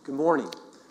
Good morning.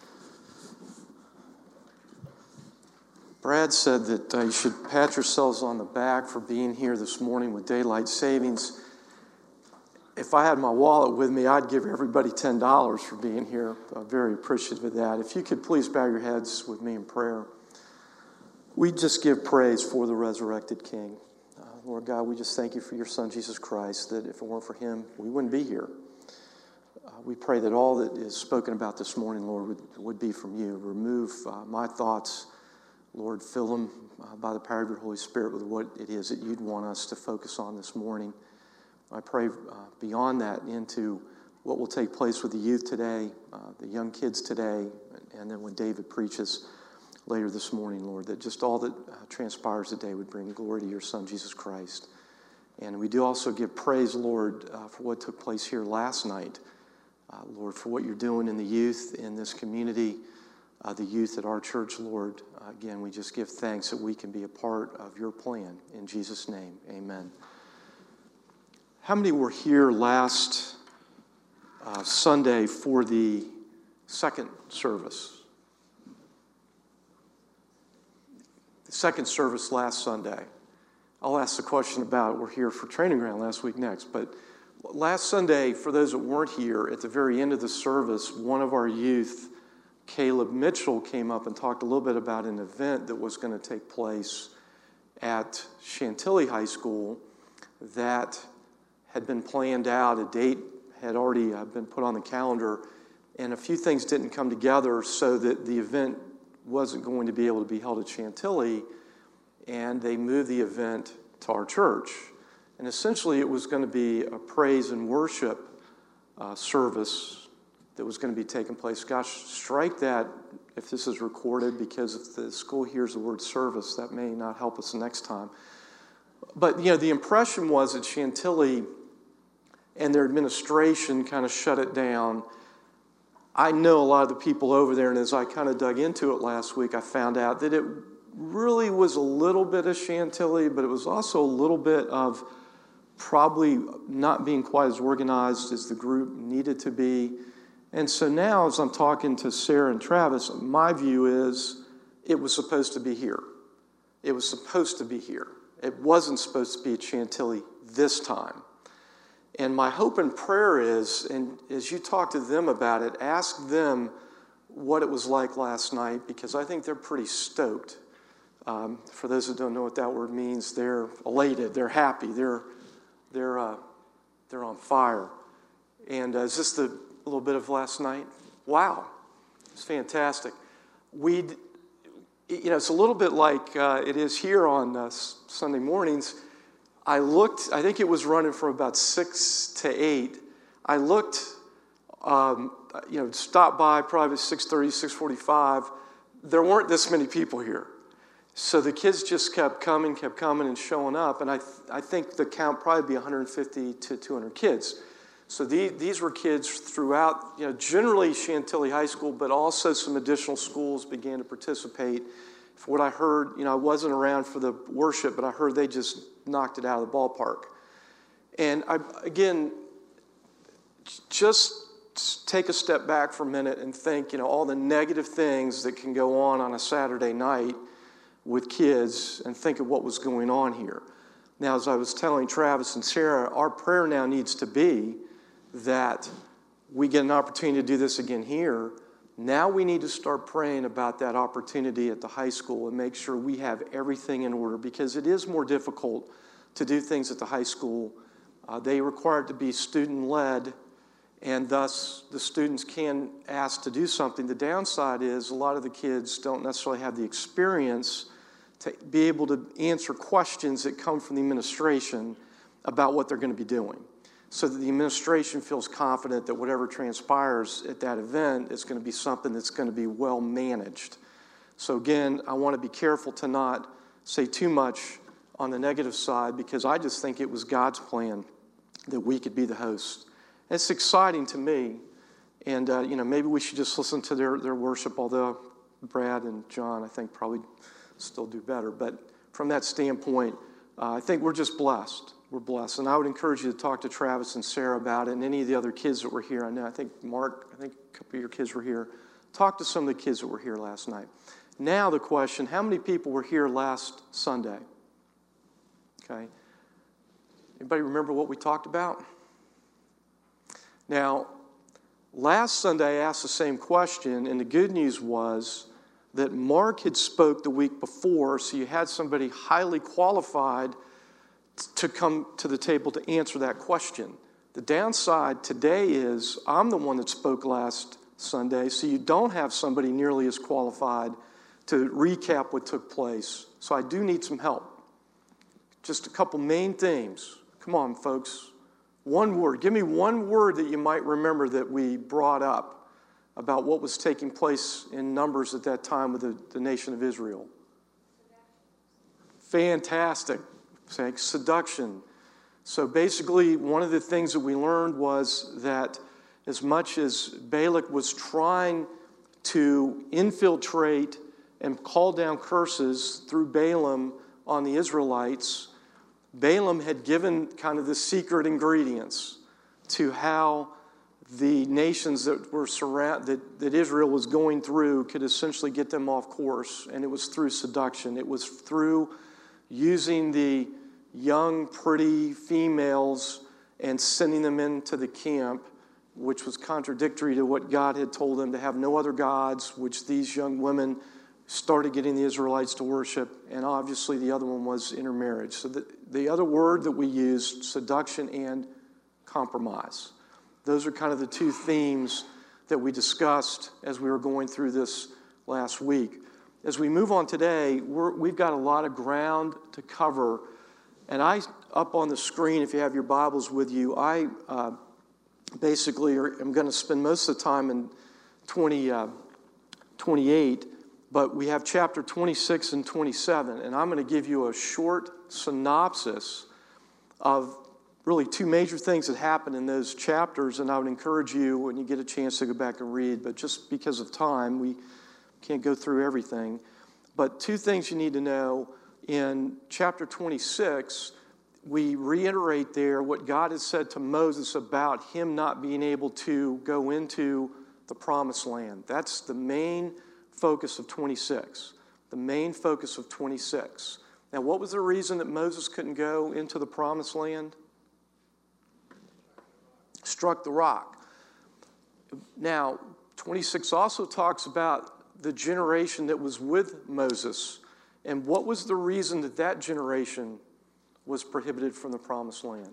Brad said that you should pat yourselves on the back for being here this morning with daylight savings. If I had my wallet with me, I'd give everybody $10 for being here. I'm very appreciative of that. If you could please bow your heads with me in prayer. We just give praise for the resurrected King. Lord God, we just thank you for your Son, Jesus Christ, that if it weren't for him, we wouldn't be here. We pray that all that is spoken about this morning, Lord, would be from you. Remove my thoughts, Lord, fill them by the power of your Holy Spirit with what it is that you'd want us to focus on this morning. I pray beyond that into what will take place with the youth today, the young kids today, and then when David preaches later this morning, Lord, that just all that transpires today would bring glory to your Son, Jesus Christ. And we do also give praise, Lord, for what took place here last night. Lord, for what you're doing in the youth in this community, the youth at our church, Lord. Again, we just give thanks that we can be a part of your plan. In Jesus' name, amen. How many were here last Sunday for the second service? The second service last Sunday. I'll ask the question about we're here for training ground last week next, but last Sunday, for those that weren't here, at the very end of the service, one of our youth, Caleb Mitchell, came up and talked a little bit about an event that was going to take place at Chantilly High School that had been planned out. A date had already been put on the calendar, and a few things didn't come together so that the event wasn't going to be able to be held at Chantilly, and they moved the event to our church. And essentially, it was going to be a praise and worship service that was going to be taking place. Gosh, strike that if this is recorded, because if the school hears the word service, that may not help us next time. But, the impression was that Chantilly and their administration kind of shut it down. I know a lot of the people over there, and as I kind of dug into it last week, I found out that it really was a little bit of Chantilly, but it was also a little bit of probably not being quite as organized as the group needed to be. And so now, as I'm talking to Sarah and Travis, my view is it was supposed to be here. It was supposed to be here. It wasn't supposed to be at Chantilly this time. And my hope and prayer is, and as you talk to them about it, ask them what it was like last night, because I think they're pretty stoked. For those that don't know what that word means, they're elated, they're happy, they're on fire. And is this a little bit of last night? Wow, it's fantastic. It's a little bit like it is here on Sunday mornings. I think it was running from about 6 to 8. I looked, stopped by probably 6:30, 6:45. There weren't this many people here. So the kids just kept coming and showing up. And I think the count probably be 150 to 200 kids. So these were kids throughout, generally Chantilly High School, but also some additional schools began to participate. For what I heard, I wasn't around for the worship, but I heard they just knocked it out of the ballpark. And just take a step back for a minute and think, all the negative things that can go on a Saturday night with kids, and think of what was going on here. Now, as I was telling Travis and Sarah, our prayer now needs to be that we get an opportunity to do this again here. Now we need to start praying about that opportunity at the high school and make sure we have everything in order, because it is more difficult to do things at the high school. They require it to be student-led, and thus the students can ask to do something. The downside is a lot of the kids don't necessarily have the experience to be able to answer questions that come from the administration about what they're going to be doing, so that the administration feels confident that whatever transpires at that event is going to be something that's going to be well managed. So again, I want to be careful to not say too much on the negative side, because I just think it was God's plan that we could be the host. And it's exciting to me, and maybe we should just listen to their worship, although Brad and John, I think, probably still do better. But from that standpoint, I think we're just blessed. we're blessed. And I would encourage you to talk to Travis and Sarah about it and any of the other kids that were here. I think Mark, a couple of your kids were here. Talk to some of the kids that were here last night. Now the question, how many people were here last Sunday? Okay. Anybody remember what we talked about? Now, last Sunday I asked the same question, and the good news was that Mark had spoke the week before, so you had somebody highly qualified to come to the table to answer that question. The downside today is I'm the one that spoke last Sunday, so you don't have somebody nearly as qualified to recap what took place. So I do need some help. Just a couple main themes. Come on, folks. One word. Give me one word that you might remember that we brought up about what was taking place in Numbers at that time with the nation of Israel. Fantastic. Seduction. So basically, one of the things that we learned was that as much as Balak was trying to infiltrate and call down curses through Balaam on the Israelites, Balaam had given kind of the secret ingredients to how the nations that were that Israel was going through could essentially get them off course, and it was through seduction. It was through using the young, pretty females and sending them into the camp, which was contradictory to what God had told them to have no other gods, which these young women started getting the Israelites to worship, and obviously the other one was intermarriage. So the other word that we used, seduction and compromise. Those are kind of the two themes that we discussed as we were going through this last week. As we move on today, we've got a lot of ground to cover, and up on the screen, if you have your Bibles with you, I basically am going to spend most of the time in 28, but we have chapter 26 and 27, and I'm going to give you a short synopsis of really two major things that happen in those chapters, and I would encourage you, when you get a chance, to go back and read, but just because of time, we can't go through everything. But two things you need to know. In chapter 26, we reiterate there what God has said to Moses about him not being able to go into the promised land. That's the main focus of 26. The main focus of 26. Now, what was the reason that Moses couldn't go into the promised land? Struck the rock. Now, 26 also talks about the generation that was with Moses. And what was the reason that that generation was prohibited from the promised land?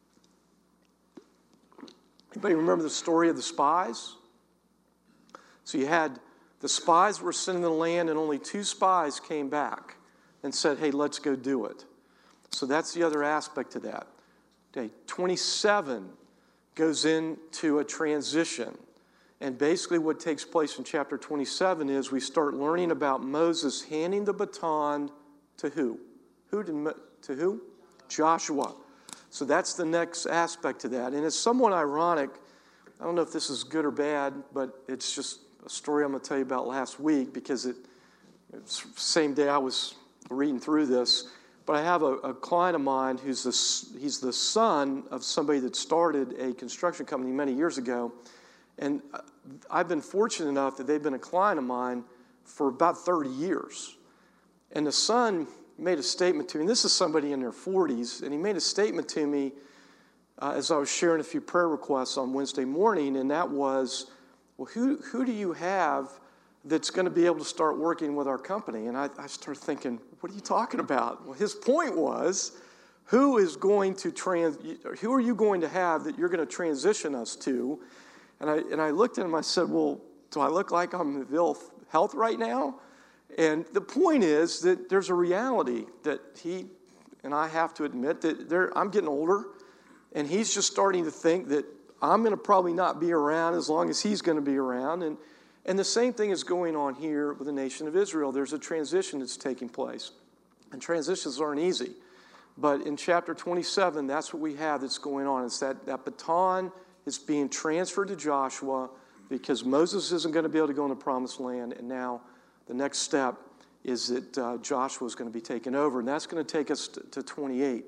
Anybody remember the story of the spies? So you had the spies were sent in the land, and only 2 spies came back and said, hey, let's go do it. So that's the other aspect to that. Okay, 27 goes into a transition. And basically what takes place in chapter 27 is we start learning about Moses handing the baton to who? To who? Joshua. So that's the next aspect to that. And it's somewhat ironic. I don't know if this is good or bad, but it's just a story I'm going to tell you about last week because it's the same day I was reading through this. But I have a client of mine he's the son of somebody that started a construction company many years ago. And I've been fortunate enough that they've been a client of mine for about 30 years. And the son made a statement to me, and this is somebody in their 40s, and he made a statement to me as I was sharing a few prayer requests on Wednesday morning, and that was, well, who do you have that's going to be able to start working with our company? And I started thinking, what are you talking about? Well, his point was, who are you going to have that you're going to transition us to? And I looked at him, I said, well, do I look like I'm in ill health right now? And the point is that there's a reality that he and I have to admit that I'm getting older, and he's just starting to think that I'm going to probably not be around as long as he's going to be around. And the same thing is going on here with the nation of Israel. There's a transition that's taking place. And transitions aren't easy. But in chapter 27, that's what we have that's going on. It's that baton is being transferred to Joshua because Moses isn't going to be able to go in the promised land. And now the next step is that Joshua is going to be taken over. And that's going to take us to 28.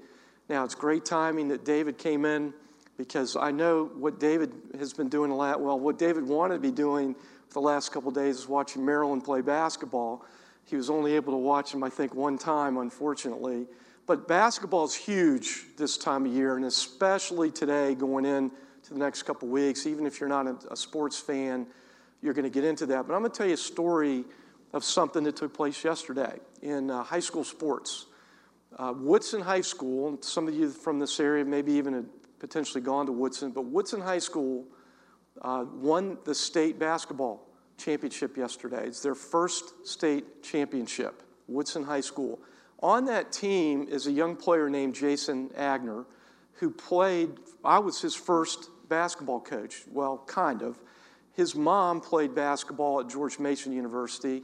Now, it's great timing that David came in because I know what David has been doing a lot. Well, what David wanted to be doing for the last couple of days is watching Maryland play basketball. He was only able to watch them, I think, one time, unfortunately. But basketball is huge this time of year, and especially today going in to the next couple of weeks. Even if you're not a sports fan, you're going to get into that. But I'm going to tell you a story of something that took place yesterday in high school sports. Woodson High School, and some of you from this area maybe even had potentially gone to Woodson, but Woodson High School won the state basketball championship yesterday. It's their first state championship, Woodson High School. On that team is a young player named Jason Agner, who played, I was his first basketball coach, well, kind of. His mom played basketball at George Mason University.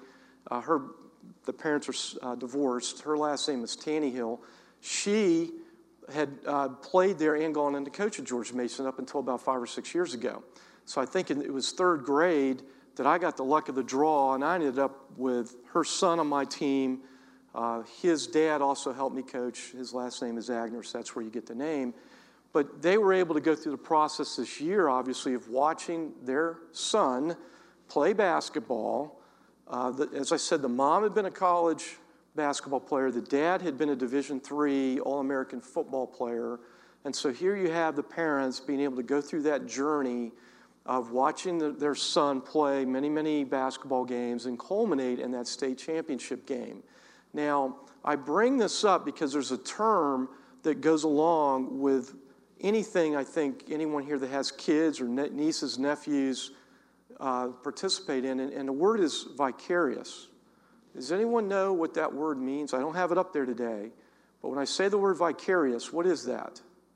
The parents are divorced. Her last name is Tannehill. She had played there and gone into coach at George Mason up until about 5 or 6 years ago. So I think it was third grade that I got the luck of the draw, and I ended up with her son on my team. His dad also helped me coach. His last name is Agner, so that's where you get the name. But they were able to go through the process this year, obviously, of watching their son play basketball. As I said, the mom had been a college basketball player. The dad had been a Division III All-American football player. And so here you have the parents being able to go through that journey of watching their son play many, many basketball games and culminate in that state championship game. Now, I bring this up because there's a term that goes along with anything I think anyone here that has kids or nieces, nephews participate in, and the word is vicarious. Does anyone know what that word means? I don't have it up there today, but when I say the word vicarious, what is that?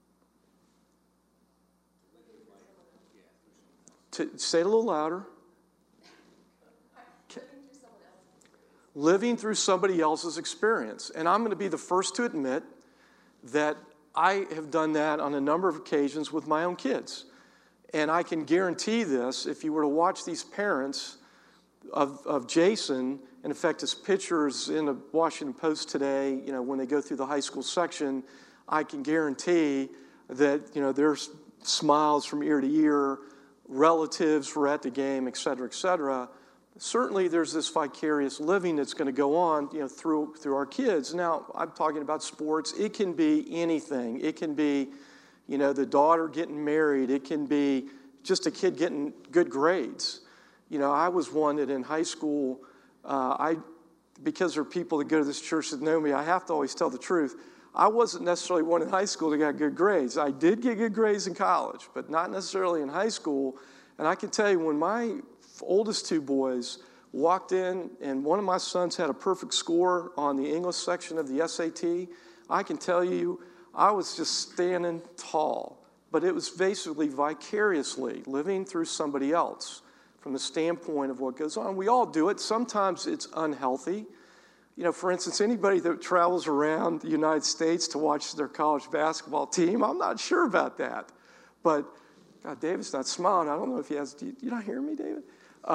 Say it a little louder. Living through somebody else's experience. And I'm going to be the first to admit that I have done that on a number of occasions with my own kids. And I can guarantee this, if you were to watch these parents of Jason, and in fact his pictures in the Washington Post today, when they go through the high school section, I can guarantee that, there's smiles from ear to ear, relatives were at the game, et cetera, et cetera. Certainly there's this vicarious living that's going to go on, through our kids. Now, I'm talking about sports. It can be anything. It can be, the daughter getting married. It can be just a kid getting good grades. I was one that in high school, because there are people that go to this church that know me, I have to always tell the truth. I wasn't necessarily one in high school that got good grades. I did get good grades in college, but not necessarily in high school. And I can tell you, when my oldest two boys walked in and one of my sons had a perfect score on the English section of the SAT, I can tell you I was just standing tall. But it was basically vicariously living through somebody else from the standpoint of what goes on. We all do it. Sometimes it's unhealthy. For instance, anybody that travels around the United States to watch their college basketball team, I'm not sure about that. But, God, David's not smiling. I don't know if he has. Do you not hear me, David?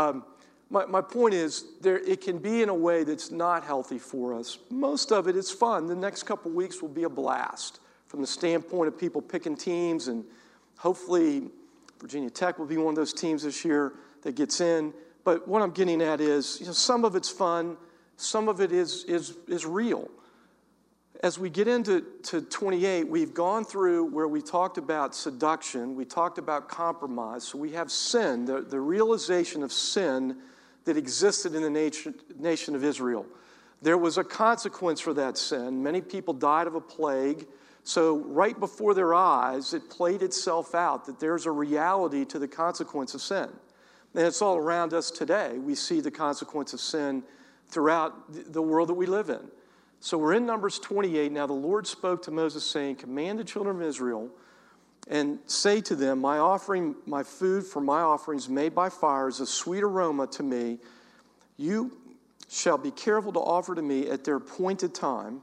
My point is, it can be in a way that's not healthy for us. Most of it is fun. The next couple weeks will be a blast from the standpoint of people picking teams, and hopefully Virginia Tech will be one of those teams this year that gets in. But what I'm getting at is, some of it's fun. Some of it is real. As we get into 28, we've gone through where we talked about seduction, we talked about compromise. So we have sin, the realization of sin that existed in the nation of Israel. There was a consequence for that sin. Many people died of a plague. So right before their eyes, it played itself out that there's a reality to the consequence of sin. And it's all around us today. We see the consequence of sin throughout the world that we live in. So we're in Numbers 28. Now the Lord spoke to Moses, saying, "Command the children of Israel and say to them, my food for my offerings made by fire is a sweet aroma to me. You shall be careful to offer to me at their appointed time.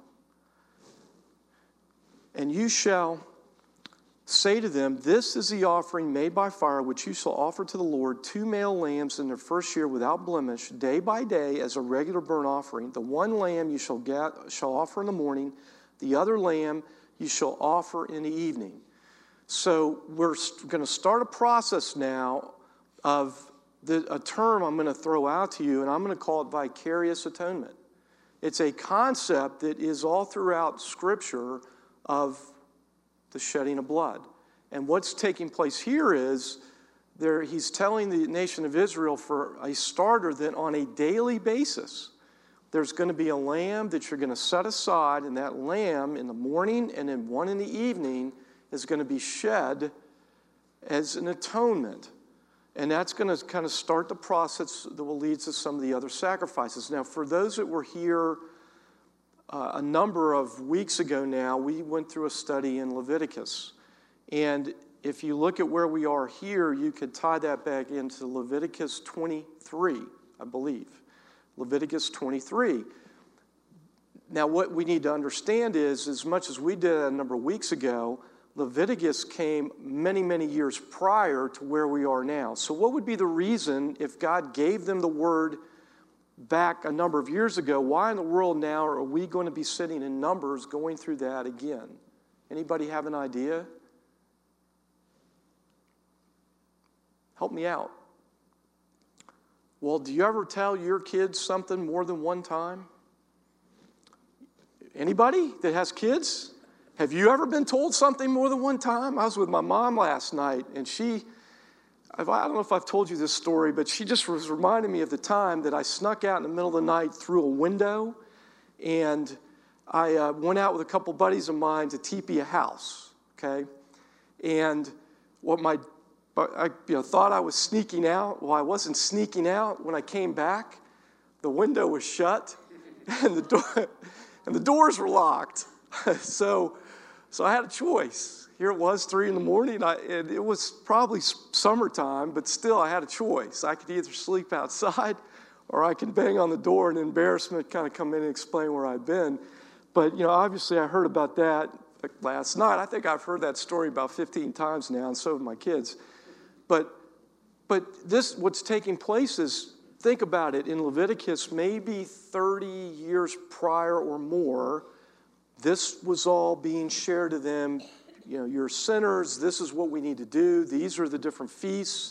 And you shall say to them, this is the offering made by fire, which you shall offer to the Lord, 2 male lambs in their first year without blemish, day by day as a regular burnt offering. The one lamb you shall offer in the morning, the other lamb you shall offer in the evening. So we're going to start a process now of a term I'm going to throw out to you, and I'm going to call it vicarious atonement. It's a concept that is all throughout Scripture of the shedding of blood. And what's taking place here is he's telling the nation of Israel, for a starter, that on a daily basis, there's going to be a lamb that you're going to set aside, and that lamb in the morning and then one in the evening is going to be shed as an atonement. And that's going to kind of start the process that will lead to some of the other sacrifices. Now, for those that were here a number of weeks ago now, we went through a study in Leviticus. And if you look at where we are here, you could tie that back into Leviticus 23, I believe. Leviticus 23. Now, what we need to understand is, as much as we did a number of weeks ago, Leviticus came many, many years prior to where we are now. So what would be the reason, if God gave them the word back a number of years ago, why in the world now are we going to be sitting in Numbers going through that again? Anybody have an idea? Help me out. Well, do you ever tell your kids something more than one time? Anybody that has kids? Have you ever been told something more than one time? I was with my mom last night, and I don't know if I've told you this story, but she just was reminding me of the time that I snuck out in the middle of the night through a window, and I went out with a couple buddies of mine to teepee a house, okay? And I thought I was sneaking out. Well, I wasn't sneaking out. When I came back, the window was shut, and the doors were locked. So I had a choice. Here it was, 3 a.m, and it was probably summertime, but still I had a choice. I could either sleep outside or I could bang on the door and embarrassment kind of come in and explain where I'd been. But, obviously I heard about that last night. I think I've heard that story about 15 times now, and so have my kids. But what's taking place is, think about it, in Leviticus, maybe 30 years prior or more, this was all being shared to them. You're sinners. This is what we need to do. These are the different feasts.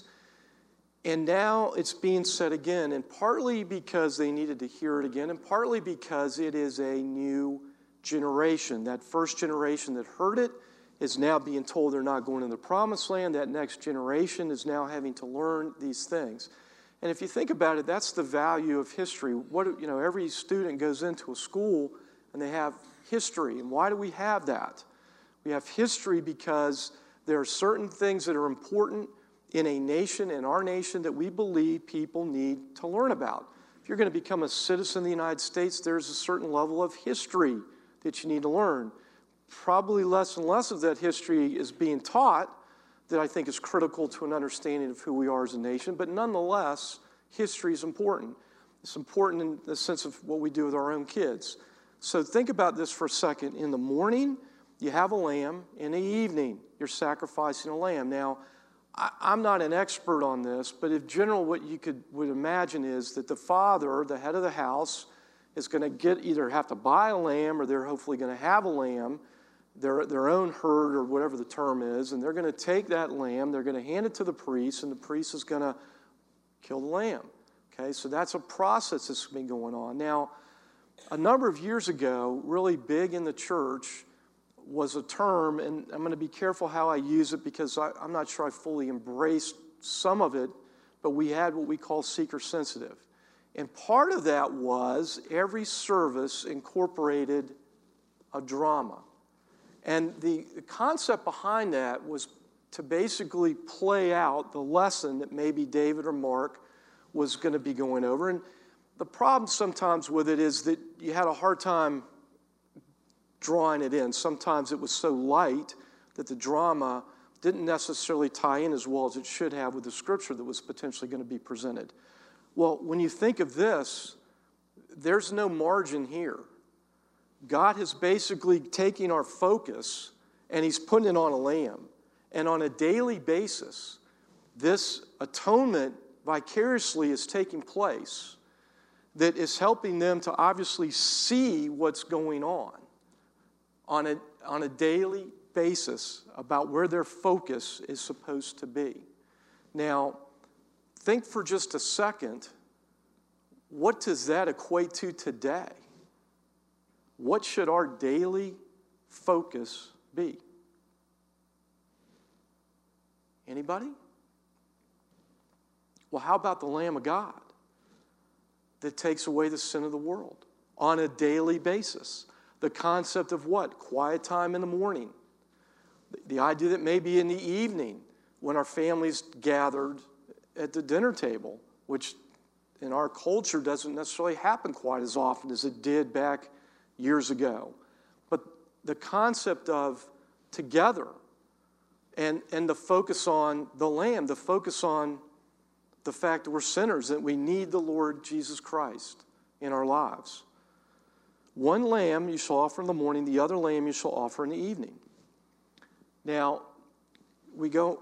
And now it's being said again, and partly because they needed to hear it again, and partly because it is a new generation. That first generation that heard it is now being told they're not going to the promised land. That next generation is now having to learn these things. And if you think about it, that's the value of history. Every student goes into a school and they have history. And why do we have that? We have history because there are certain things that are important in a nation, in our nation, that we believe people need to learn about. If you're going to become a citizen of the United States, there's a certain level of history that you need to learn. Probably less and less of that history is being taught, that I think is critical to an understanding of who we are as a nation. But nonetheless, history is important. It's important in the sense of what we do with our own kids. So think about this for a second. In the morning, you have a lamb. In the evening, you're sacrificing a lamb. Now, I'm not an expert on this, but in general, what you would imagine is that the father, the head of the house, is going to either have to buy a lamb, or they're hopefully going to have a lamb, their own herd, or whatever the term is, and they're going to take that lamb, they're going to hand it to the priest, and the priest is going to kill the lamb. Okay, so that's a process that's been going on. Now, a number of years ago, really big in the church, was a term, and I'm going to be careful how I use it because I'm not sure I fully embraced some of it, but we had what we call seeker sensitive. And part of that was every service incorporated a drama. And the concept behind that was to basically play out the lesson that maybe David or Mark was going to be going over. And the problem sometimes with it is that you had a hard time drawing it in. Sometimes it was so light that the drama didn't necessarily tie in as well as it should have with the scripture that was potentially going to be presented. Well, when you think of this, there's no margin here. God is basically taking our focus and he's putting it on a lamb. And on a daily basis, this atonement vicariously is taking place that is helping them to obviously see what's going on on a daily basis about where their focus is supposed to be. Now, think for just a second, what does that equate to today? What should our daily focus be? Anybody? Well, how about the Lamb of God that takes away the sin of the world on a daily basis? The concept of what? Quiet time in the morning. The idea that maybe in the evening when our families gathered at the dinner table, which in our culture doesn't necessarily happen quite as often as it did back years ago. But the concept of together and the focus on the Lamb, the focus on the fact that we're sinners, that we need the Lord Jesus Christ in our lives. One lamb you shall offer in the morning, the other lamb you shall offer in the evening. Now, we go...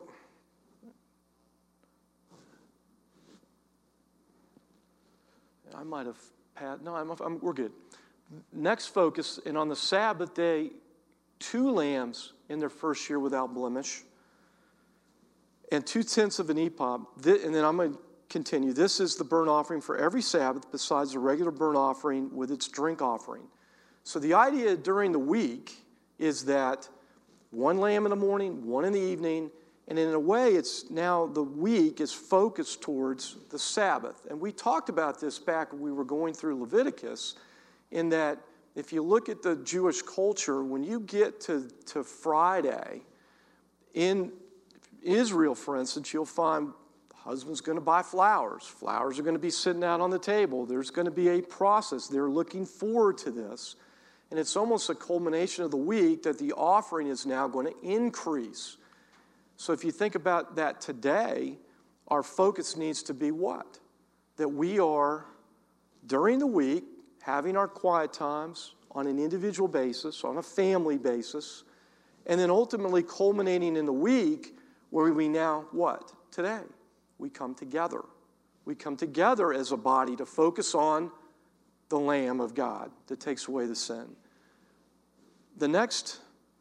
I might have passed. No, we're good. Next focus, and on the Sabbath day, 2 lambs in their first year without blemish, and 2/10 of an ephah. And then I'm going to continue. This is the burnt offering for every Sabbath besides the regular burnt offering with its drink offering. So the idea during the week is that 1 lamb in the morning, 1 in the evening, and in a way, it's now the week is focused towards the Sabbath. And we talked about this back when we were going through Leviticus, in that if you look at the Jewish culture, when you get to Friday, in Israel, for instance, you'll find the husband's going to buy flowers. Flowers are going to be sitting out on the table. There's going to be a process. They're looking forward to this. And it's almost a culmination of the week that the offering is now going to increase. So if you think about that today, our focus needs to be what? That we are, during the week, having our quiet times on an individual basis, on a family basis, and then ultimately culminating in the week where we now, what? Today, we come together. We come together as a body to focus on the Lamb of God that takes away the sin. The next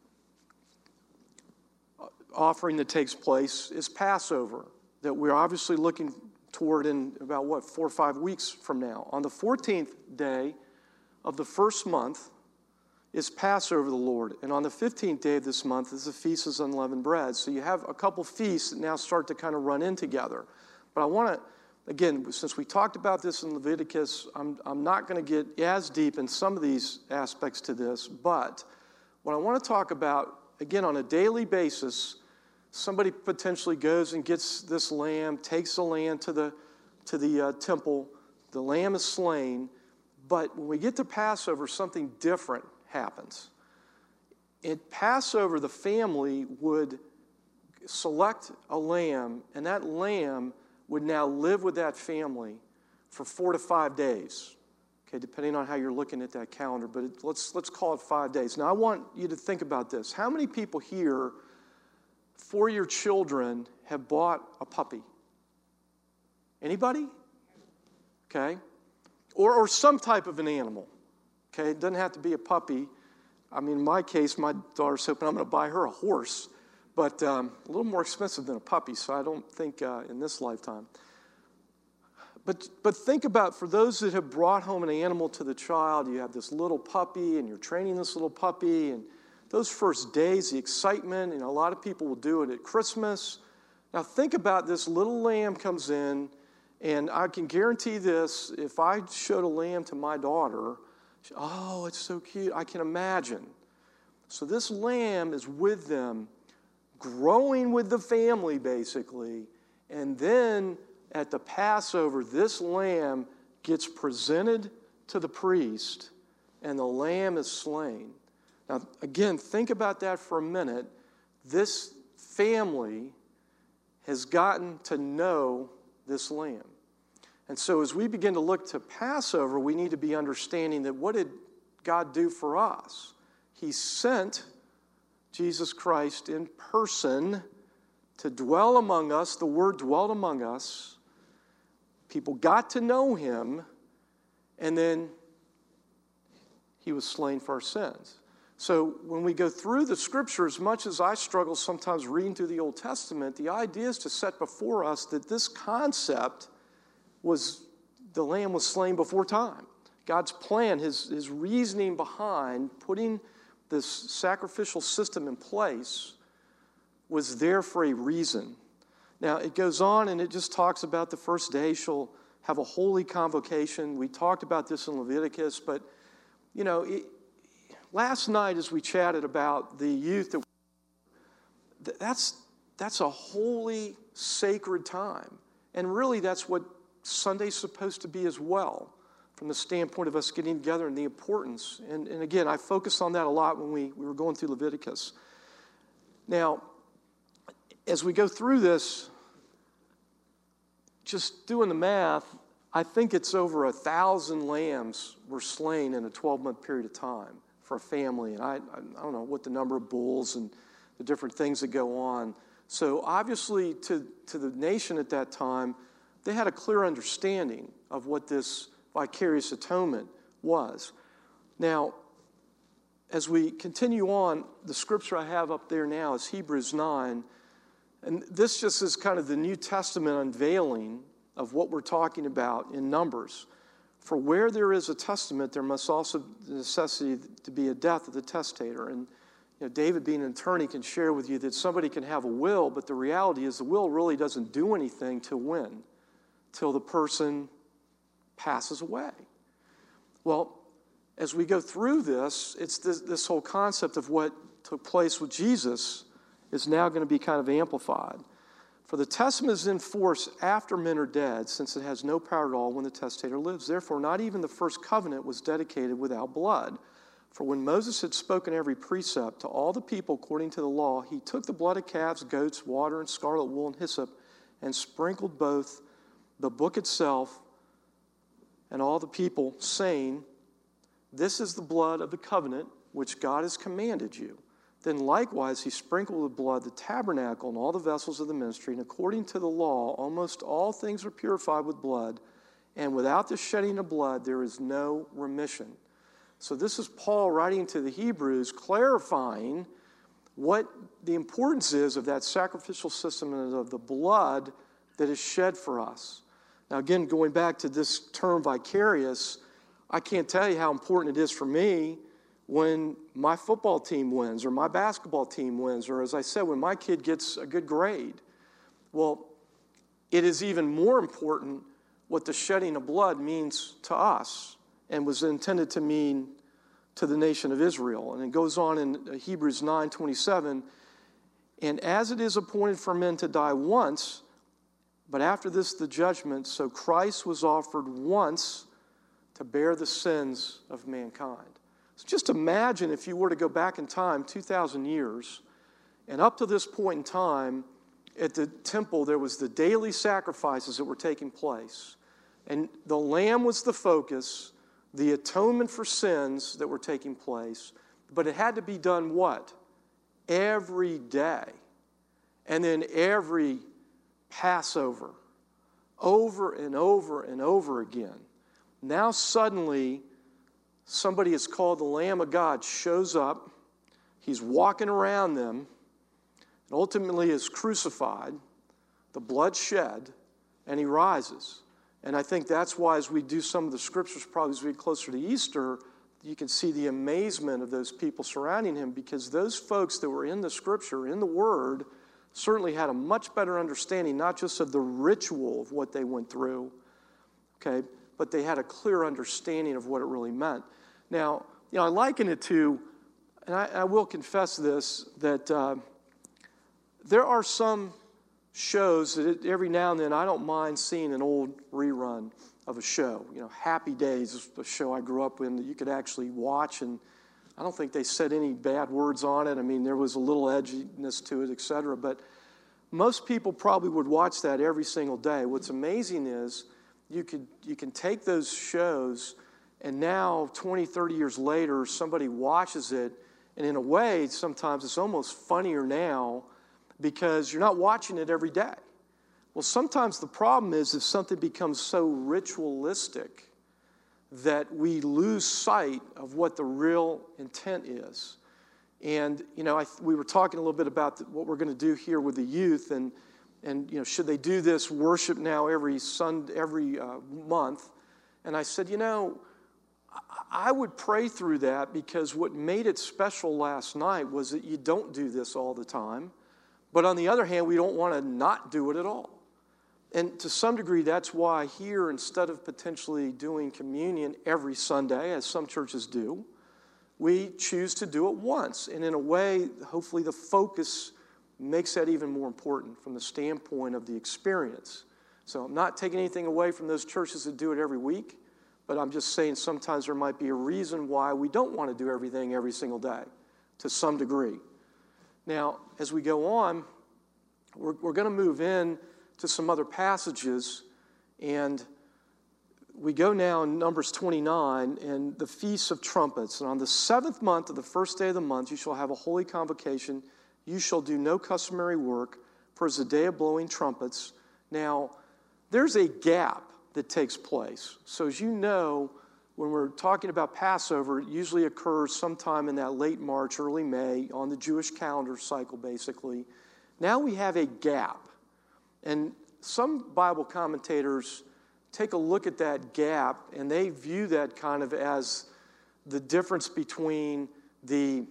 offering that takes place is Passover, that we're obviously looking toward in about, 4 or 5 weeks from now. On the 14th day of the first month is Passover the Lord, and on the 15th day of this month is the Feast of Unleavened Bread. So you have a couple feasts that now start to kind of run in together. But I want to, again, since we talked about this in Leviticus, I'm not going to get as deep in some of these aspects to this, but what I want to talk about, again, on a daily basis, somebody potentially goes and gets this lamb, takes the lamb to the temple. The lamb is slain. But when we get to Passover, something different happens. At Passover, the family would select a lamb, and that lamb would now live with that family for 4 to 5 days. Okay, depending on how you're looking at that calendar, but let's call it 5 days. Now, I want you to think about this. How many people here, for your children, have bought a puppy? Anybody? Okay. Or some type of an animal. Okay, it doesn't have to be a puppy. I mean, in my case, my daughter's hoping I'm going to buy her a horse, but a little more expensive than a puppy, so I don't think in this lifetime. But think about, for those that have brought home an animal to the child, you have this little puppy, and you're training this little puppy, and those first days, the excitement, a lot of people will do it at Christmas. Now think about this little lamb comes in, and I can guarantee this, if I showed a lamb to my daughter, oh, it's so cute, I can imagine. So this lamb is with them, growing with the family, basically, and then at the Passover, this lamb gets presented to the priest, and the lamb is slain. Now, again, think about that for a minute. This family has gotten to know this lamb. And so as we begin to look to Passover, we need to be understanding that what did God do for us? He sent Jesus Christ in person to dwell among us. The Word dwelt among us. People got to know Him, and then He was slain for our sins. So when we go through the Scripture, as much as I struggle sometimes reading through the Old Testament, the idea is to set before us that this concept was the Lamb was slain before time. God's plan, his reasoning behind putting this sacrificial system in place was there for a reason. Now, it goes on and it just talks about the first day shall have a holy convocation. We talked about this in Leviticus, but, last night as we chatted about the youth, that's a holy, sacred time. And really that's what Sunday's supposed to be as well, from the standpoint of us getting together and the importance. And again, I focused on that a lot when we were going through Leviticus. Now, as we go through this, just doing the math, I think it's over 1,000 lambs were slain in a 12-month period of time for a family. And I don't know what the number of bulls and the different things that go on. So obviously to the nation at that time, they had a clear understanding of what this vicarious atonement was. Now, as we continue on, the scripture I have up there now is Hebrews 9. And this just is kind of the New Testament unveiling of what we're talking about in Numbers. For where there is a testament, there must also be the necessity to be a death of the testator. And David, being an attorney, can share with you that somebody can have a will, but the reality is the will really doesn't do anything till when? Till the person passes away. Well, as we go through this, it's this whole concept of what took place with Jesus is now going to be kind of amplified. For the testament is in force after men are dead, since it has no power at all when the testator lives. Therefore, not even the first covenant was dedicated without blood. For when Moses had spoken every precept to all the people according to the law, he took the blood of calves, goats, water, and scarlet wool and hyssop, and sprinkled both the book itself and all the people, saying, "This is the blood of the covenant which God has commanded you." Then likewise he sprinkled with blood the tabernacle and all the vessels of the ministry, and according to the law almost all things are purified with blood, and without the shedding of blood there is no remission. So this is Paul writing to the Hebrews, clarifying what the importance is of that sacrificial system and of the blood that is shed for us. Now again, going back to this term vicarious, I can't tell you how important it is for me when my football team wins or my basketball team wins, or as I said, when my kid gets a good grade. Well, it is even more important what the shedding of blood means to us and was intended to mean to the nation of Israel. And it goes on in Hebrews 9:27, and as it is appointed for men to die once, but after this the judgment, so Christ was offered once to bear the sins of mankind. So just imagine if you were to go back in time 2,000 years, and up to this point in time, at the temple, there was the daily sacrifices that were taking place. And the lamb was the focus, the atonement for sins that were taking place. But it had to be done what? Every day. And then every Passover. Over and over and over again. Now suddenly, somebody is called the Lamb of God shows up. He's walking around them, and ultimately is crucified, the blood shed, and he rises. And I think that's why as we do some of the scriptures, probably as we get closer to Easter, you can see the amazement of those people surrounding him, because those folks that were in the scripture, in the Word, certainly had a much better understanding, not just of the ritual of what they went through, okay, but they had a clear understanding of what it really meant. Now, I liken it to, and I will confess this, that there are some shows that every now and then I don't mind seeing an old rerun of a show. Happy Days is a show I grew up in that you could actually watch, and I don't think they said any bad words on it. I mean, there was a little edginess to it, etc. But most people probably would watch that every single day. What's amazing is you can take those shows, and now 20, 30 years later, somebody watches it, and in a way, sometimes it's almost funnier now because you're not watching it every day. Well, sometimes the problem is if something becomes so ritualistic that we lose sight of what the real intent is. And, we were talking a little bit about what we're going to do here with the youth, and should they do this worship now every month? And I said, I would pray through that, because what made it special last night was that you don't do this all the time. But on the other hand, we don't want to not do it at all. And to some degree, that's why here, instead of potentially doing communion every Sunday, as some churches do, we choose to do it once. And in a way, hopefully the focus makes that even more important from the standpoint of the experience. So I'm not taking anything away from those churches that do it every week, but I'm just saying sometimes there might be a reason why we don't want to do everything every single day, to some degree. Now, as we go on, we're going to move in to some other passages, and we go now in Numbers 29, and the Feast of Trumpets. And on the 7th month of the first day of the month, you shall have a holy convocation. You shall do no customary work, for it's the day of blowing trumpets. Now, there's a gap that takes place. So as you know, when we're talking about Passover, it usually occurs sometime in that late March, early May, on the Jewish calendar cycle, basically. Now we have a gap. And some Bible commentators take a look at that gap, and they view that kind of as the difference between the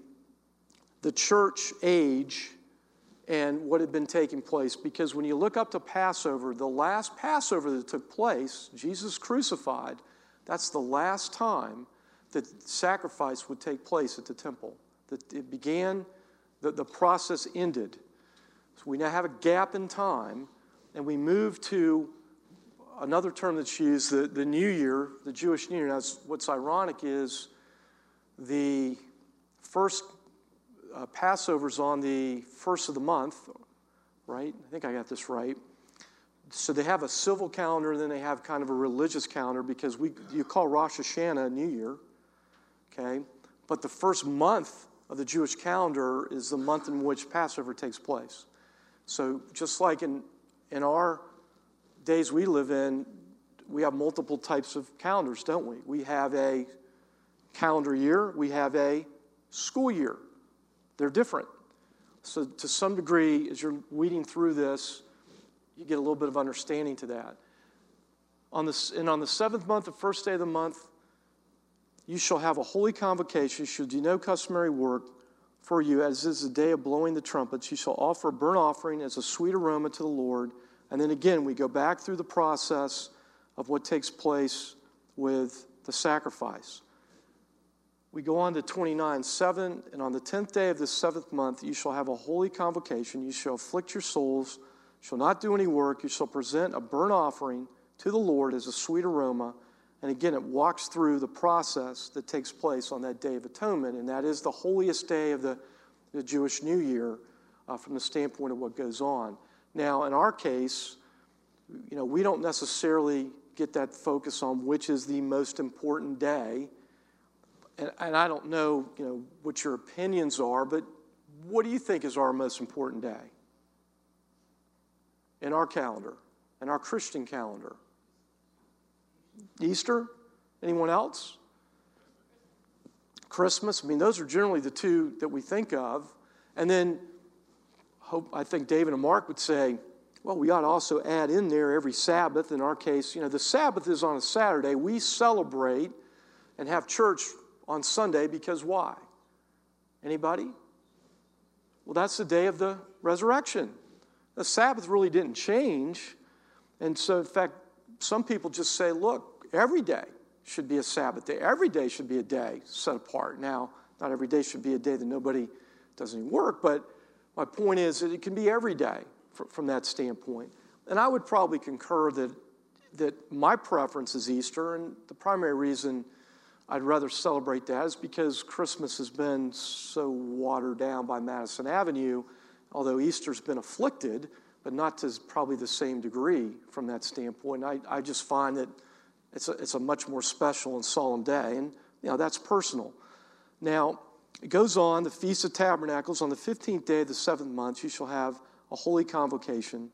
church age and what had been taking place. Because when you look up to Passover, the last Passover that took place, Jesus crucified, that's the last time that sacrifice would take place at the temple. That it began, the process ended. So we now have a gap in time, and we move to another term that's used, the New Year, the Jewish New Year. Now, what's ironic is the first Passover's on the first of the month, right? I think I got this right. So they have a civil calendar, and then they have kind of a religious calendar, because you call Rosh Hashanah New Year, okay? But the first month of the Jewish calendar is the month in which Passover takes place. So just like in our days we live in, we have multiple types of calendars, don't we? We have a calendar year, we have a school year. They're different. So to some degree, as you're weeding through this, you get a little bit of understanding to that. On the 7th month, the first day of the month, you shall have a holy convocation. You shall do no customary work for you, as is the day of blowing the trumpets. You shall offer a burnt offering as a sweet aroma to the Lord. And then again, we go back through the process of what takes place with the sacrifice. We go on to 29:7, and on the 10th day of the 7th month, you shall have a holy convocation. You shall afflict your souls, shall not do any work. You shall present a burnt offering to the Lord as a sweet aroma. And again, it walks through the process that takes place on that Day of Atonement, and that is the holiest day of the Jewish New Year from the standpoint of what goes on. Now, in our case, we don't necessarily get that focus on which is the most important day. And I don't know, what your opinions are, but what do you think is our most important day in our calendar, in our Christian calendar? Easter? Anyone else? Christmas? I mean, those are generally the two that we think of. And then I think David and Mark would say, well, we ought to also add in there every Sabbath. In our case, the Sabbath is on a Saturday. We celebrate and have church on Sunday because why? Anybody? Well, that's the day of the resurrection. The Sabbath really didn't change. And so, in fact, some people just say, look, every day should be a Sabbath day. Every day should be a day set apart. Now, not every day should be a day that nobody does any work, but my point is that it can be every day from that standpoint. And I would probably concur that my preference is Easter, and the primary reason I'd rather celebrate that is because Christmas has been so watered down by Madison Avenue, although Easter's been afflicted, but not to probably the same degree from that standpoint. I just find that it's a much more special and solemn day, and that's personal. Now, it goes on, the Feast of Tabernacles, on the 15th day of the 7th month, you shall have a holy convocation.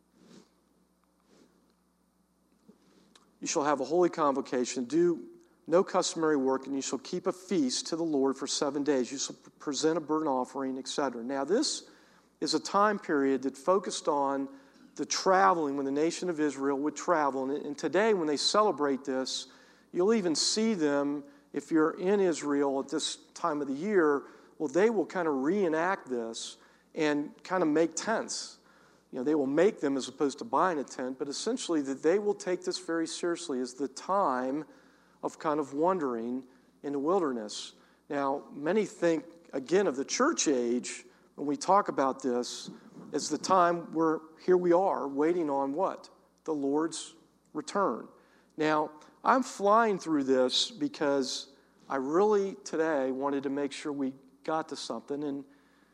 You shall have a holy convocation. Do no customary work, and you shall keep a feast to the Lord for 7 days. You shall present a burnt offering, etc. Now, this is a time period that focused on the traveling, when the nation of Israel would travel. And today, when they celebrate this, you'll even see them, if you're in Israel at this time of the year, well, they will kind of reenact this and kind of make tents. They will make them as opposed to buying a tent, but essentially that they will take this very seriously as the time of kind of wandering in the wilderness. Now, many think, again, of the church age, when we talk about this, as the time where here we are waiting on what? The Lord's return. Now, I'm flying through this because I really today wanted to make sure we got to something.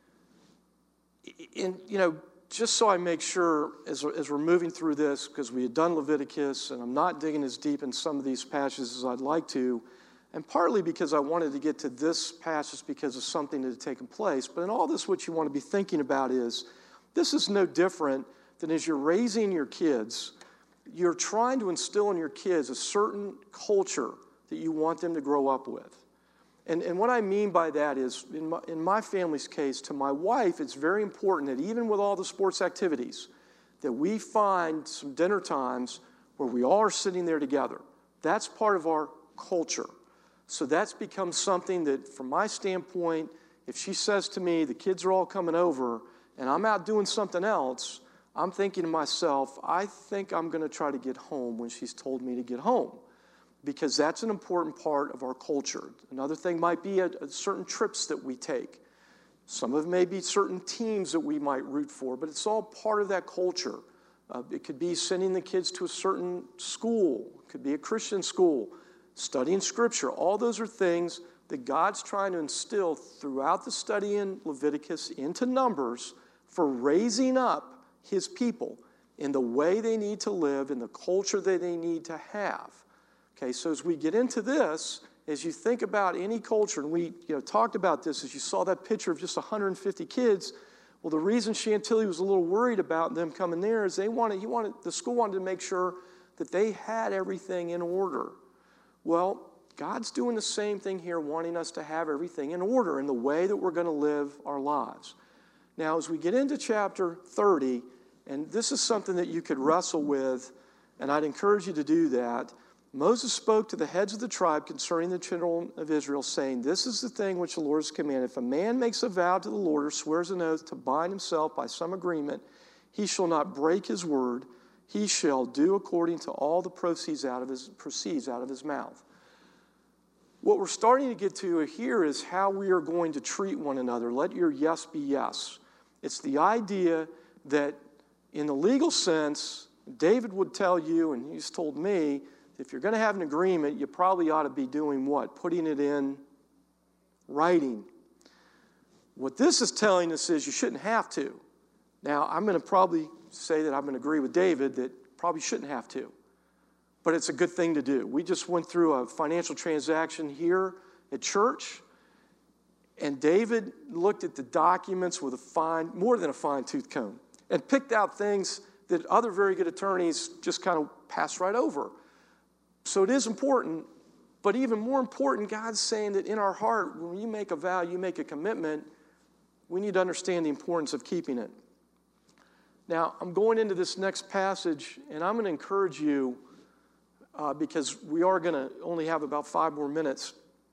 And just so I make sure as we're moving through this, because we had done Leviticus, and I'm not digging as deep in some of these passages as I'd like to, and partly because I wanted to get to this passage because of something that had taken place. But in all this, what you want to be thinking about is, this is no different than as you're raising your kids, you're trying to instill in your kids a certain culture that you want them to grow up with. And what I mean by that is, in my family's case, to my wife, it's very important that even with all the sports activities, that we find some dinner times where we all are sitting there together. That's part of our culture. So that's become something that, from my standpoint, if she says to me, the kids are all coming over, and I'm out doing something else, I'm thinking to myself, I think I'm going to try to get home when she's told me to get home, because that's an important part of our culture. Another thing might be certain trips that we take. Some of it may be certain teams that we might root for, but it's all part of that culture. It could be sending the kids to a certain school. It could be a Christian school, studying Scripture. All those are things that God's trying to instill throughout the study in Leviticus into Numbers for raising up His people in the way they need to live, in the culture that they need to have. Okay, so as we get into this, as you think about any culture, and we talked about this as you saw that picture of just 150 kids, well, the reason Chantilly was a little worried about them coming there is the school wanted to make sure that they had everything in order. Well, God's doing the same thing here, wanting us to have everything in order in the way that we're going to live our lives. Now, as we get into chapter 30, and this is something that you could wrestle with, and I'd encourage you to do that. Moses spoke to the heads of the tribe concerning the children of Israel, saying, "This is the thing which the Lord has commanded. If a man makes a vow to the Lord or swears an oath to bind himself by some agreement, he shall not break his word. He shall do according to all that proceeds out of his mouth." What we're starting to get to here is how we are going to treat one another. Let your yes be yes. It's the idea that in the legal sense, David would tell you, and he's told me, if you're going to have an agreement, you probably ought to be doing what? Putting it in writing. What this is telling us is you shouldn't have to. Now, I'm going to probably say that I'm going to agree with David that probably shouldn't have to. But it's a good thing to do. We just went through a financial transaction here at church, and David looked at the documents with more than a fine-tooth comb, and picked out things that other very good attorneys just kind of pass right over. So it is important, but even more important, God's saying that in our heart, when you make a vow, you make a commitment, we need to understand the importance of keeping it. Now, I'm going into this next passage, and I'm going to encourage you, because we are going to only have about 5 more minutes,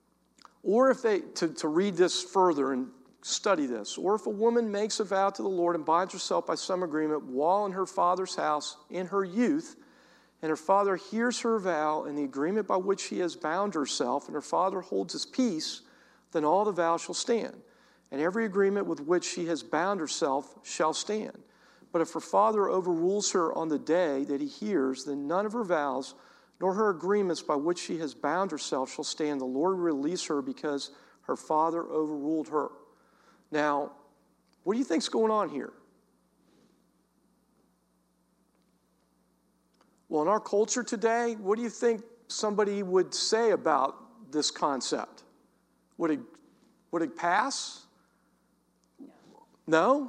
or to read this further and study this. Or if a woman makes a vow to the Lord and binds herself by some agreement while in her father's house in her youth, and her father hears her vow and the agreement by which she has bound herself, and her father holds his peace, then all the vow shall stand, and every agreement with which she has bound herself shall stand. But if her father overrules her on the day that he hears, then none of her vows nor her agreements by which she has bound herself shall stand. The Lord will release her because her father overruled her. Now, what do you think's going on here? Well, in our culture today, what do you think somebody would say about this concept? Would it pass? No?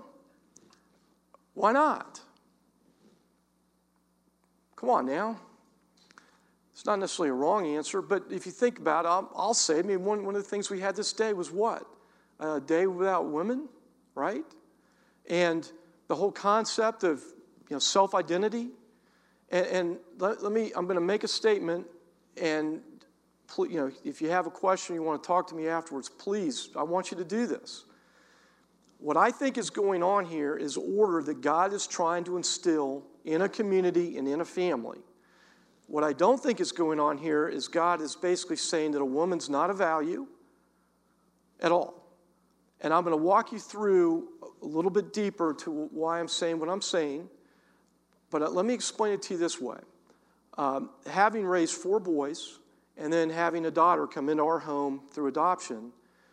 Why not? Come on now. It's not necessarily a wrong answer, but if you think about it, I'll say, I mean, one of the things we had this day was what? A day without women, right? And the whole concept of self-identity. And I'm going to make a statement, and if you have a question, you want to talk to me afterwards, please, I want you to do this. What I think is going on here is order that God is trying to instill in a community and in a family. What I don't think is going on here is God is basically saying that a woman's not a value at all. And I'm going to walk you through a little bit deeper to why I'm saying what I'm saying. But let me explain it to you this way. Having raised 4 boys and then having a daughter come into our home through adoption,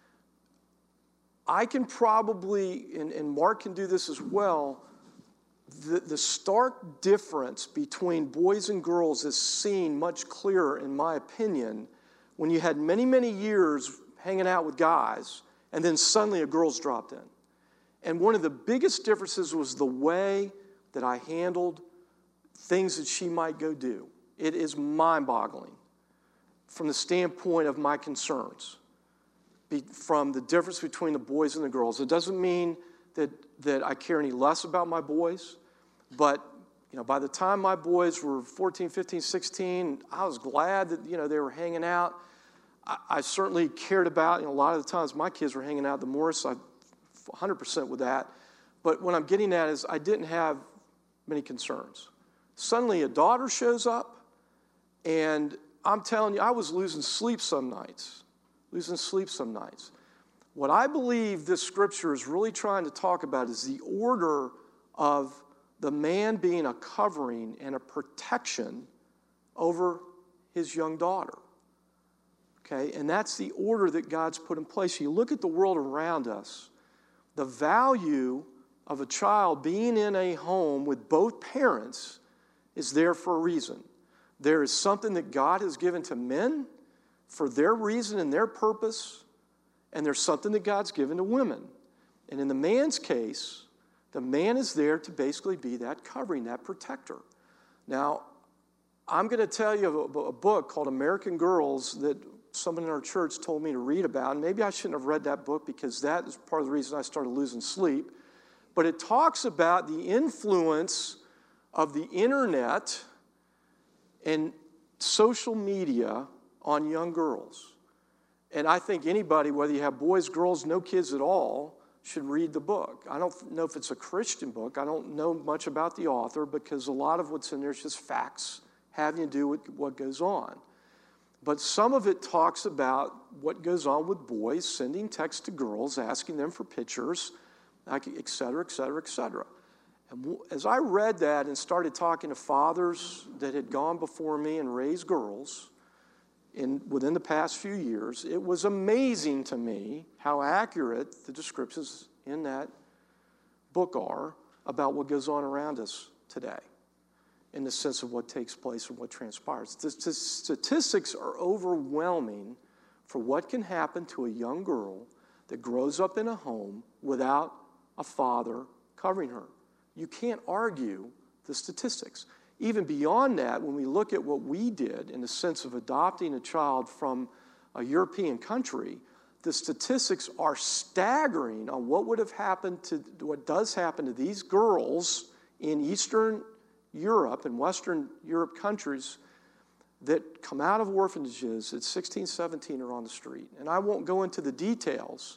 I can probably, and Mark can do this as well, the stark difference between boys and girls is seen much clearer, in my opinion, when you had many, many years hanging out with guys, and then suddenly a girl's dropped in. And one of the biggest differences was the way that I handled things that she might go do. It is mind-boggling from the standpoint of my concerns, from the difference between the boys and the girls. It doesn't mean that I care any less about my boys, but by the time my boys were 14, 15, 16, I was glad that they were hanging out. I certainly cared about, a lot of the times my kids were hanging out the more, so I'm 100% with that. But what I'm getting at is I didn't have many concerns. Suddenly a daughter shows up, and I'm telling you, I was losing sleep some nights. What I believe this scripture is really trying to talk about is the order of the man being a covering and a protection over his young daughter. Okay, and that's the order that God's put in place. You look at the world around us, the value of a child being in a home with both parents is there for a reason. There is something that God has given to men for their reason and their purpose, and there's something that God's given to women. And in the man's case, the man is there to basically be that covering, that protector. Now, I'm going to tell you a book called American Girls that someone in our church told me to read about. And maybe I shouldn't have read that book because that is part of the reason I started losing sleep. But it talks about the influence of the internet and social media on young girls. And I think anybody, whether you have boys, girls, no kids at all, should read the book. I don't know if it's a Christian book. I don't know much about the author because a lot of what's in there is just facts having to do with what goes on. But some of it talks about what goes on with boys sending texts to girls, asking them for pictures, et cetera, et cetera, et cetera. And as I read that and started talking to fathers that had gone before me and raised girls within the past few years, it was amazing to me how accurate the descriptions in that book are about what goes on around us today in the sense of what takes place and what transpires. The statistics are overwhelming for what can happen to a young girl that grows up in a home without a father covering her. You can't argue the statistics. Even beyond that, when we look at what we did in the sense of adopting a child from a European country, the statistics are staggering on what would have happened to, what does happen to these girls in Eastern Europe and Western Europe countries that come out of orphanages at 16, 17 are on the street. And I won't go into the details,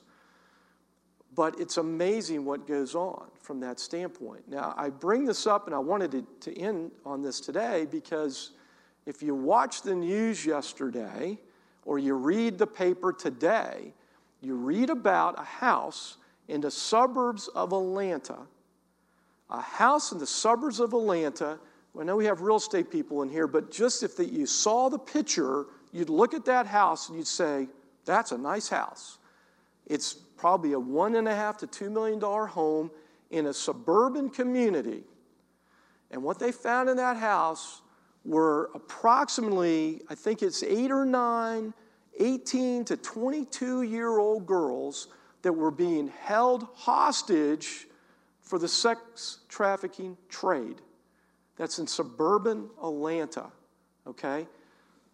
but it's amazing what goes on from that standpoint. Now, I bring this up, and I wanted to end on this today because if you watch the news yesterday or you read the paper today, you read about a house in the suburbs of Atlanta. A house in the suburbs of Atlanta. I know we have real estate people in here, but just if you saw the picture, you'd look at that house and you'd say, that's a nice house. It's probably a $1.5 to $2 million home in a suburban community. And what they found in that house were approximately, I think it's 8 or 9, 18 to 22-year-old girls that were being held hostage for the sex trafficking trade. That's in suburban Atlanta, okay?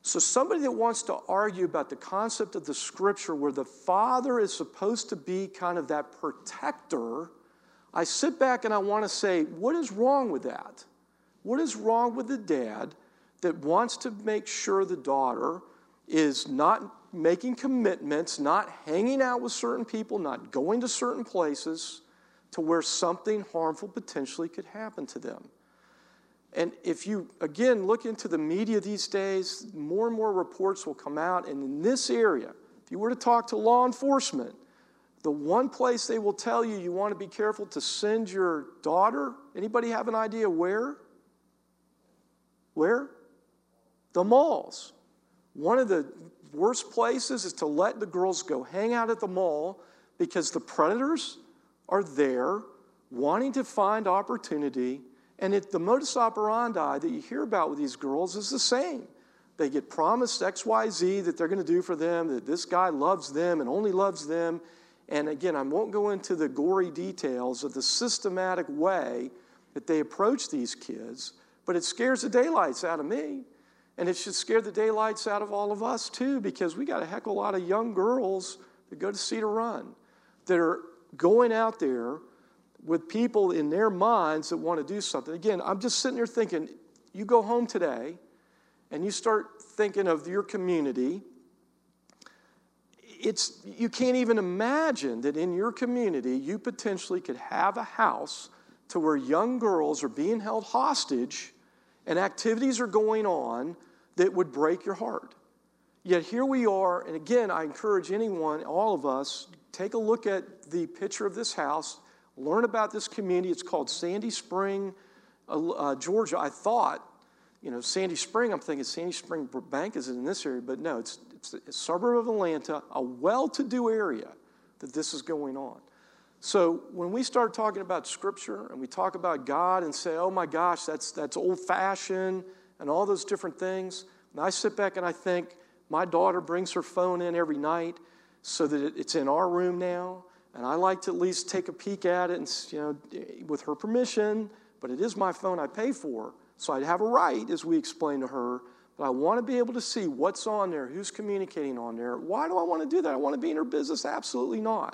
So somebody that wants to argue about the concept of the Scripture where the father is supposed to be kind of that protector, I sit back and I want to say, what is wrong with that? What is wrong with the dad that wants to make sure the daughter is not making commitments, not hanging out with certain people, not going to certain places to where something harmful potentially could happen to them? And if you, again, look into the media these days, more and more reports will come out. And in this area, if you were to talk to law enforcement, the one place they will tell you you want to be careful to send your daughter, anybody have an idea where? Where? The malls. One of the worst places is to let the girls go hang out at the mall because the predators are there wanting to find opportunity. And the modus operandi that you hear about with these girls is the same. They get promised X, Y, Z that they're going to do for them, that this guy loves them and only loves them. And again, I won't go into the gory details of the systematic way that they approach these kids, but it scares the daylights out of me. And it should scare the daylights out of all of us too, because we got a heck of a lot of young girls that go to Cedar Run that are going out there with people in their minds that want to do something. Again, I'm just sitting there thinking, you go home today and you start thinking of your community. You can't even imagine that in your community you potentially could have a house to where young girls are being held hostage and activities are going on that would break your heart. Yet here we are, and again, I encourage anyone, all of us, take a look at the picture of this house, learn about this community. It's called Sandy Spring, Georgia. I thought, Sandy Spring, I'm thinking Sandy Spring Bank is in this area, but no, it's a suburb of Atlanta, a well-to-do area that this is going on. So when we start talking about Scripture and we talk about God and say, oh my gosh, that's old-fashioned and all those different things, and I sit back and I think, my daughter brings her phone in every night so that it's in our room now, and I like to at least take a peek at it and, with her permission, but it is my phone I pay for, so I'd have a right, as we explained to her, but I want to be able to see what's on there, who's communicating on there. Why do I want to do that? I want to be in her business? Absolutely not.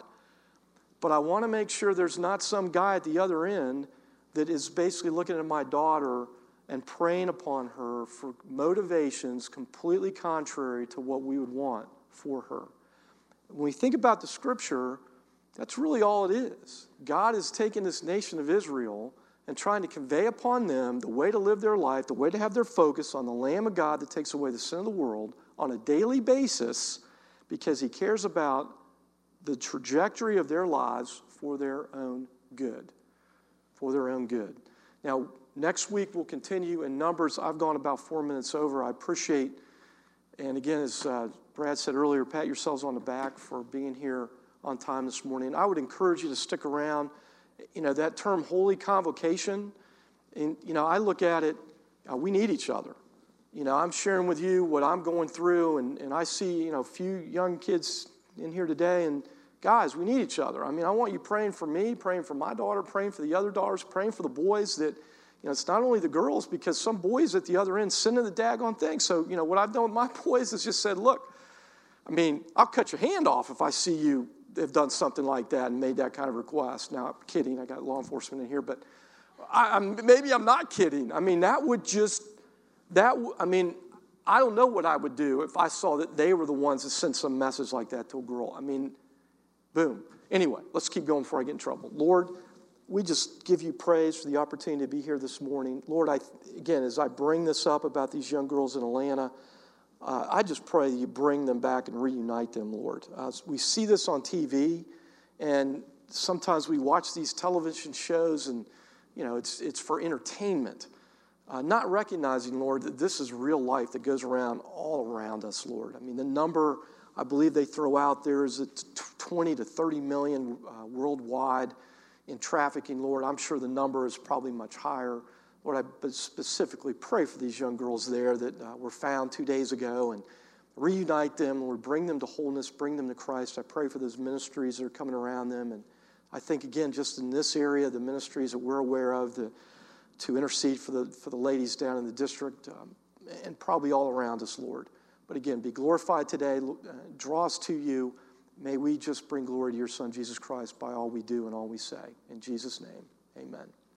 But I want to make sure there's not some guy at the other end that is basically looking at my daughter and preying upon her for motivations completely contrary to what we would want for her. When we think about the Scripture, that's really all it is. God is taking this nation of Israel and trying to convey upon them the way to live their life, the way to have their focus on the Lamb of God that takes away the sin of the world on a daily basis, because He cares about the trajectory of their lives for their own good. For their own good. Now, next week we'll continue in Numbers. I've gone about 4 minutes over. I appreciate, and again, as Brad said earlier, pat yourselves on the back for being here on time this morning. I would encourage you to stick around. That term holy convocation, and, I look at it, we need each other. I'm sharing with you what I'm going through, and I see, a few young kids in here today, and guys, we need each other. I want you praying for me, praying for my daughter, praying for the other daughters, praying for the boys that, it's not only the girls, because some boys at the other end sending the daggone thing. So, what I've done with my boys is just said, look, I'll cut your hand off if I see you have done something like that and made that kind of request. Now, I'm kidding. I got law enforcement in here, but maybe I'm not kidding. I don't know what I would do if I saw that they were the ones that sent some message like that to a girl. Boom. Anyway, let's keep going before I get in trouble. Lord, we just give you praise for the opportunity to be here this morning. Lord, again, as I bring this up about these young girls in Atlanta, I just pray that you bring them back and reunite them, Lord. We see this on TV, and sometimes we watch these television shows, and, it's for entertainment. Not recognizing, Lord, that this is real life that goes around all around us, Lord. The number I believe they throw out there is 20 to 30 million worldwide in trafficking, Lord. I'm sure the number is probably much higher. Lord, I specifically pray for these young girls there that were found 2 days ago, and reunite them, Lord, bring them to wholeness, bring them to Christ. I pray for those ministries that are coming around them, and I think, again, just in this area, the ministries that we're aware of, to intercede for the ladies down in the district, and probably all around us, Lord. But again, be glorified today. Draw us to you. May we just bring glory to your Son, Jesus Christ, by all we do and all we say. In Jesus' name, amen.